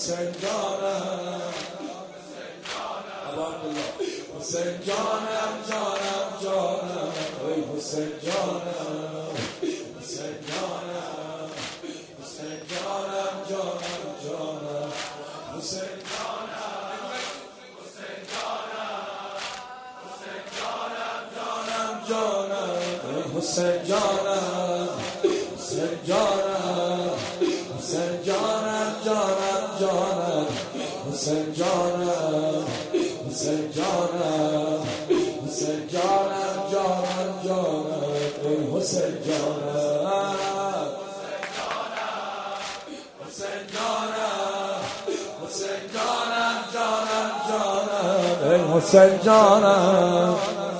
حسین جانم حسین جانم جانم جانم ای حسین جانم حسین جانم حسین جانم جانم جانم حسین جانم حسین جانم جانم جانم ای حسین جانم حسین جانم حسین جانم جانم جانم حسین جانم حسین جانم حسین جانم جانم جانم ای حسین جانم حسین جانم حسین جانم جانم جانم ای حسین جانم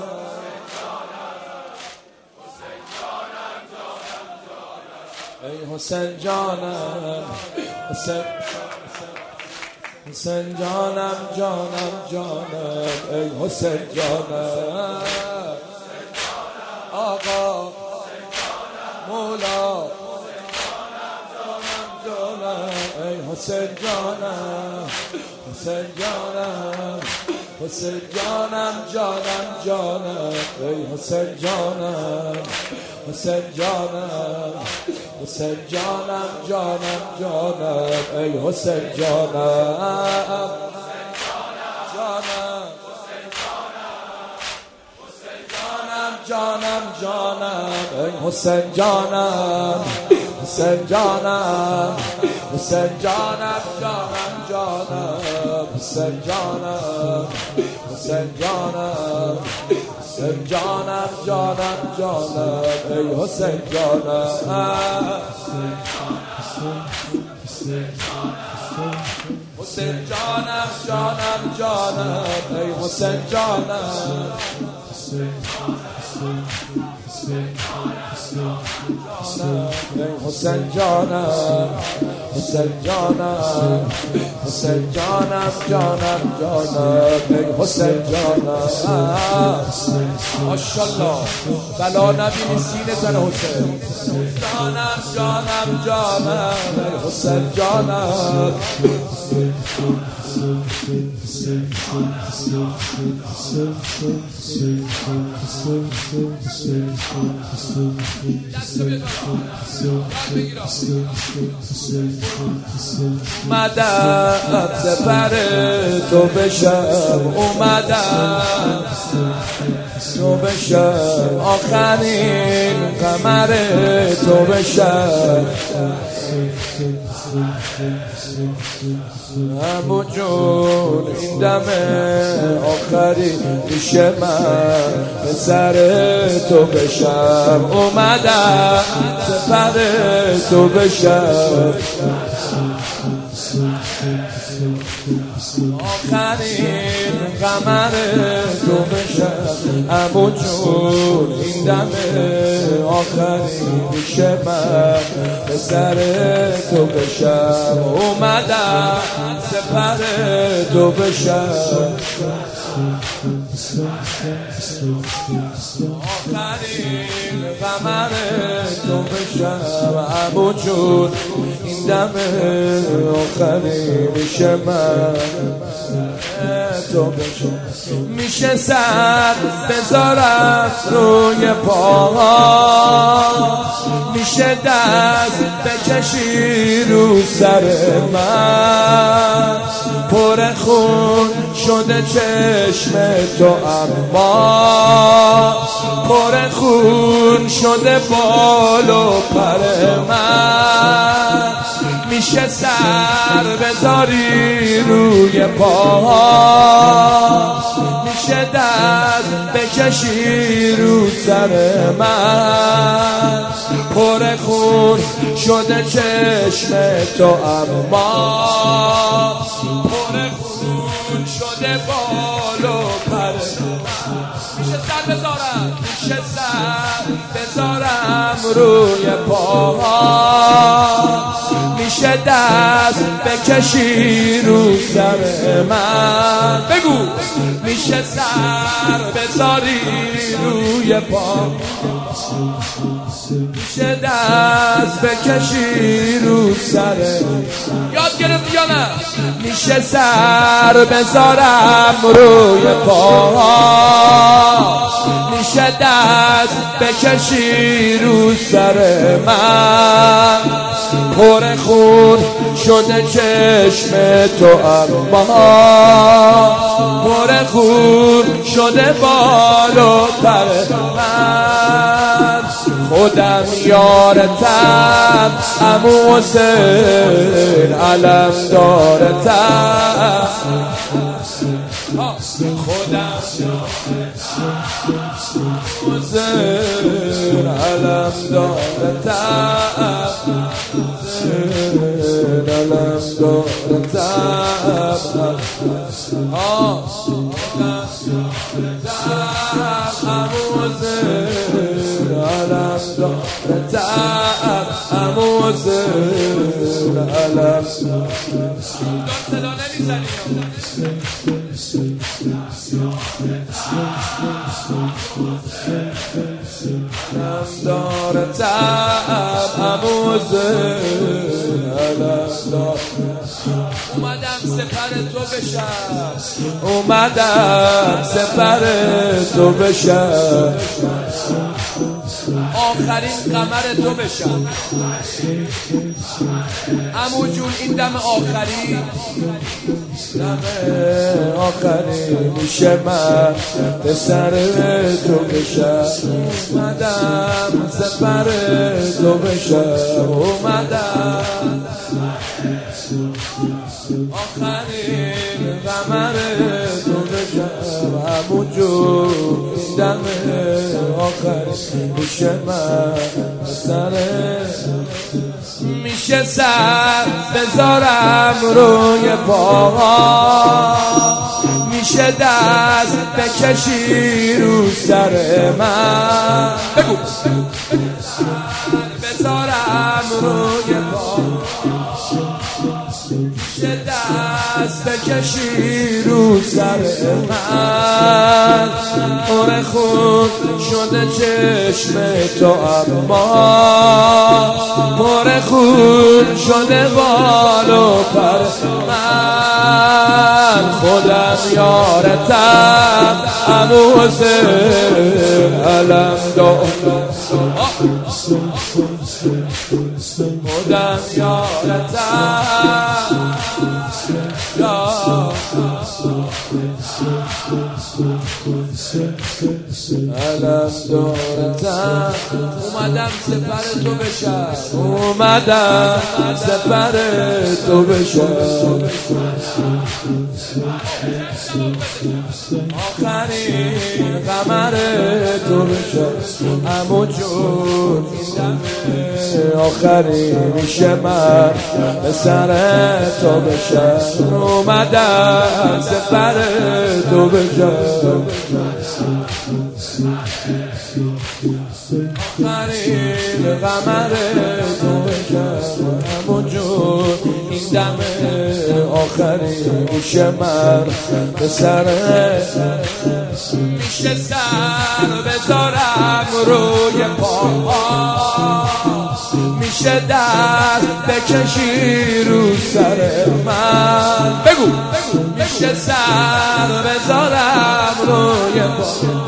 ای حسین جانم حسین جانم جانم جانم ای حسین جانم آقا مولا جانم ای حسین جانم حسین جانم حسین جانم جانم جانم ای حسین جانم حسین جانم حسین جانم جانم جانم ای حسین جانم جانم جانم جانم ای حسین جانم حسین جانم حسین جانم جانم جانم حسین جانم حسین جانم حسین جانم جانم جانم ای حسین جانم حسین جانم جانم جانم ای حسین جانم ای حسین جانم حسین جانم حسین جانم جانم جانم ای حسین جانم ماشاءالله بلا نبینی سینه زن حسین جانم جانم جانم ای حسین جانم اومدم سپر تو بشم اومدم تو بشم آخرین قمر تو بشم همون جون این دم آخری میشه من به سر تو بشم اومدم سپر تو بشم آخرین قمر تو بشم همون جون این دم آخری میشه من به سر تو بشم اومدم سپر تو بشم آخرین قمر تو بشم همون جون این دم آخری میشه من تو بشم میشه سر بذارم روی پاها میشه دست بکشی رو سر من پر خون شده چشم تو اما پر خون شده بال و پر من میشه سر بذاری روی پاها میشه دست بکشی رو سر من پر خون شده چشم تو اما پر خون شده بال و پر میشه سر بذارم میشه سر بذارم روی پاها، میشه دست بکشی رو سر من، بگو میشه سر بذاری روی پا، میشه دست بکشی رو سر، یاد گرفتی یا نه؟ میشه سر بذارم روی پاها، میشه دست بکشی رو سر من، پر خون شده چشم تو اما پر خون شده بال و پر من، خودم یارتم عمو حسین علم دارتم، خودم حسین علم دارتم، علم دارتم، عمو حسین علم دارتم، عمو حسین علم صدا نمیزنی علم دارتم، عمو حسین علم دارتم، اومدم سپر تو بشم، اومدم سپر تو بشم، آخرین قمر تو بشم عمو جون، این دم آخری، دم آخری میشه من پسر تو بشم، اومدم سپر تو بشم، اومدم آخرین قمر تو بشم عمو جون، این دم آخری میشه من پسر، میشه سر بذارم روی پاها، میشه دست بکشی رو سر من، بگو بذارم روی پاها، میشه دست بکشی رو سر من، پر خون شده چشم تو اما پر خون شده بال و پر من، خودم یارتم عمو حسین علم دارتم، خودم یارتم علم دارتم، اومدم سپر تو بشم، اومدم سپر تو بشم، آخرین قمر تو بشم عمو جون، این دم آخری میشه من پسر تو بشم، اومدم سپر تو بشم، آخرین قمر تو بشم عمو جون، این دم آخری میشه من پسر، میشه سر بذارم روی پاها، میشه دست بکشی رو سر من، بگو میشه سر بذارم روی پاها،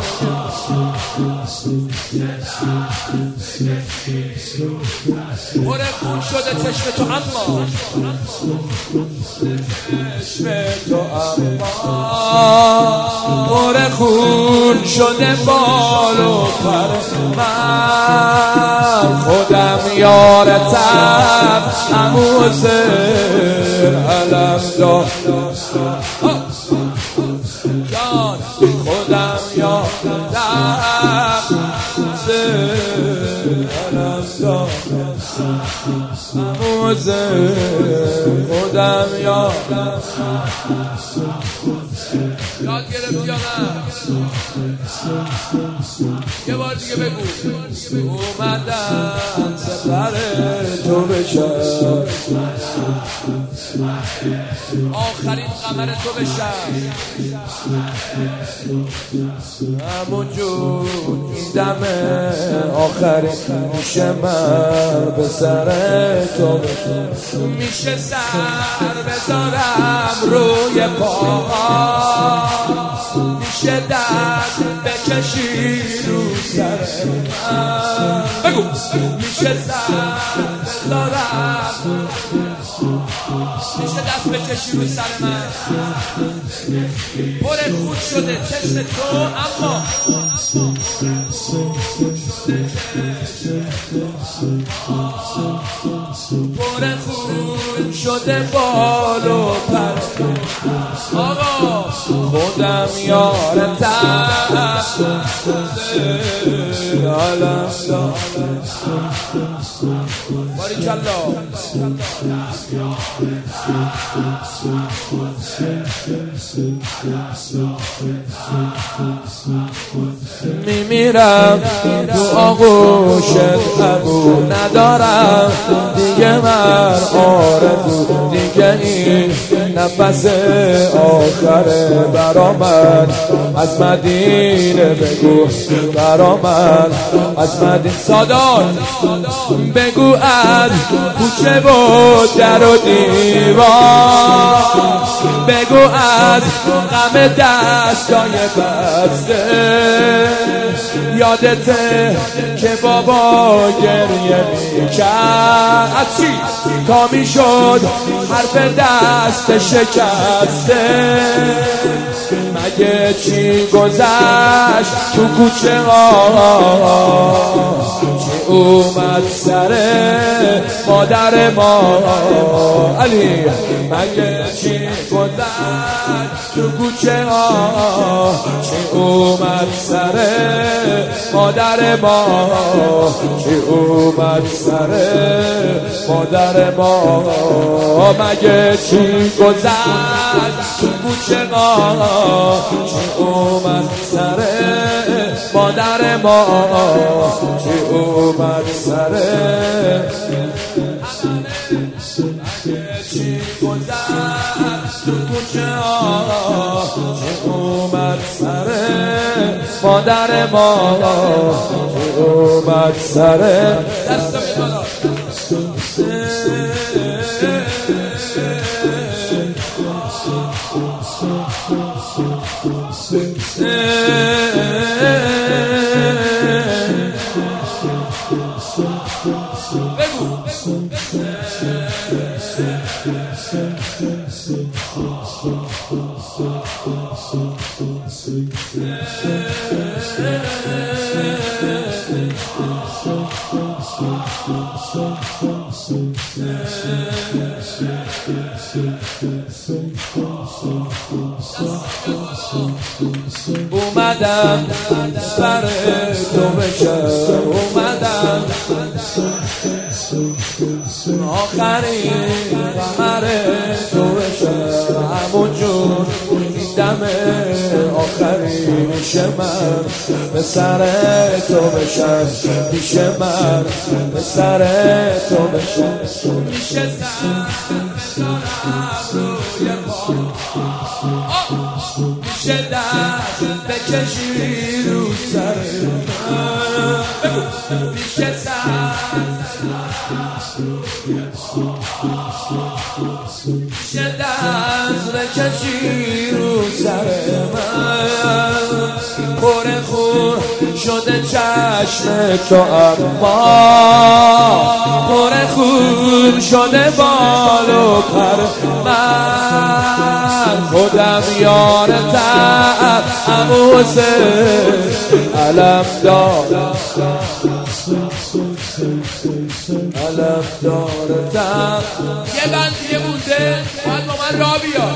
پر خون شده چشم تو اما چشم تو اما پر خون شده بال و پر من، خودم یارتم عمو حسین علم دارتم، جان خودم یارتم حسین علم دارتم، عمو حسین خودم یارتم، یاد گرفت یا نه؟ یه بار دیگه بگو. اومدم سفر تو بشم، آخرین قمر تو بشم، همونجور این دم آخرین میشه من به سر تو بشم، میشه سر بذارم روی پاها، میشه دست بکشی رو سر من، بگو میشه سر بذارم، میشه دست بکشی رو سر من، پر خود شده چشم تو اما پر خود شده بال و پر، آقا خودم یارتم باریکالله. میمیرم تو آغوشت، قبول ندارم دیگه من آرزو، دیگه این نفس آخره برا من، از مدینه بگو برا من، از مدینه سادات بگو، از کوچه و در و دیوار بگو، از غم دستای بسته، یادته که بابا گریه میکرد از چی تا میشد حرف دست شکسته، مگه چی گذشت تو کوچه ها، چی اومد سر مادر ما علی، مگه چی گذشت تو کوچه ها، چی اومد سر مادر ما، چی اومد سر مادر ما، مگه چی گذشت تو کوچه ها، چی اومد سر مادر ما، چی اومد سر چی گذشت تو کوچه ها، چی اومد سر مادر ما، چی اومد سر دست بالا اومدم بر تو بشم، اومدم آخرین قمر تو بشم، همونجور دم آخرین میشه من به سر تو بشم، میشه من به سر تو بشم، میشه سر بذارم روی پا، میشه دست بکشی رو سر من، میشه سر میشه دست بکشی رو سر من، پر خور شده چشم تو اما پر خور شده بال و پر، من خودم یارتم عموزه علم دارم، علم دارتم. یه بند دیگه مونده باید با من را بیا،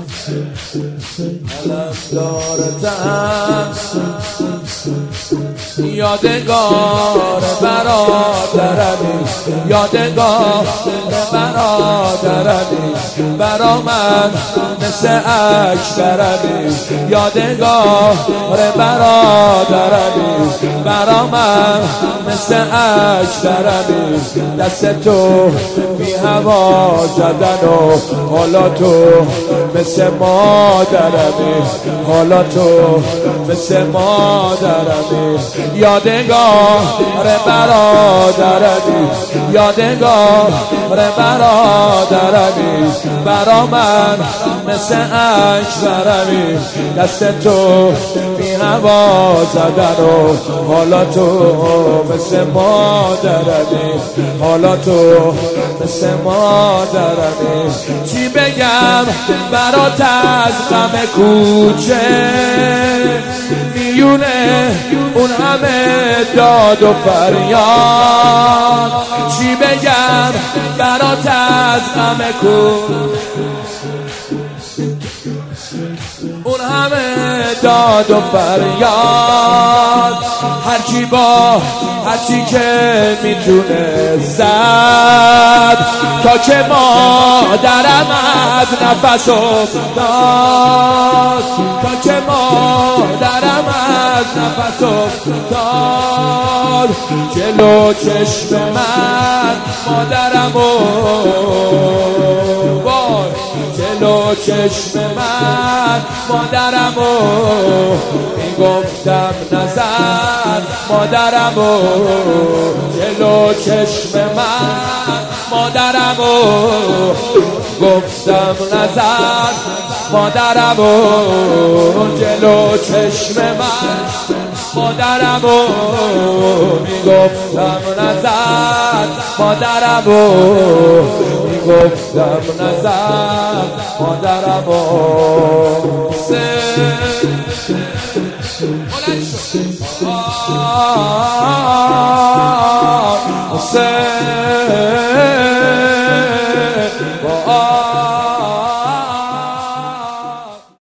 علم دارتم یادگار برادرمی، یادگار برادرمی، برا من مثل اکبرمی، یادگار برادرمی، برا من مثل اکبرمی. دست تو بی هوا زدن و حالا تو مثل مادرمی، حالا تو مثل مادرمی. یادگار برادرمی، یادگار برادرمی، برا من مثل اکبرمی. دست تو بی هوا زدن و حالا تو مثل مادرمی، حالا تو مثل مادرمی. چی بگم برات از غم کوچه، میونه اون همه داد و فریاد. چی بگم برات از غم کوچه، اون همه داد و فریاد. هرچی که میتونه زد تا که مادرم از نفس افتاد، تا که مادرم از نفس افتاد. جلو چشم من مادرم جلو چشم من مادرمو میگفتم نظر، مادرمو جلو چشم من مادرمو گفتم نظر، مادرمو جلو چشم من مادرمو میگفتم نظر، مادرمو میگفتم نظر، مادرمو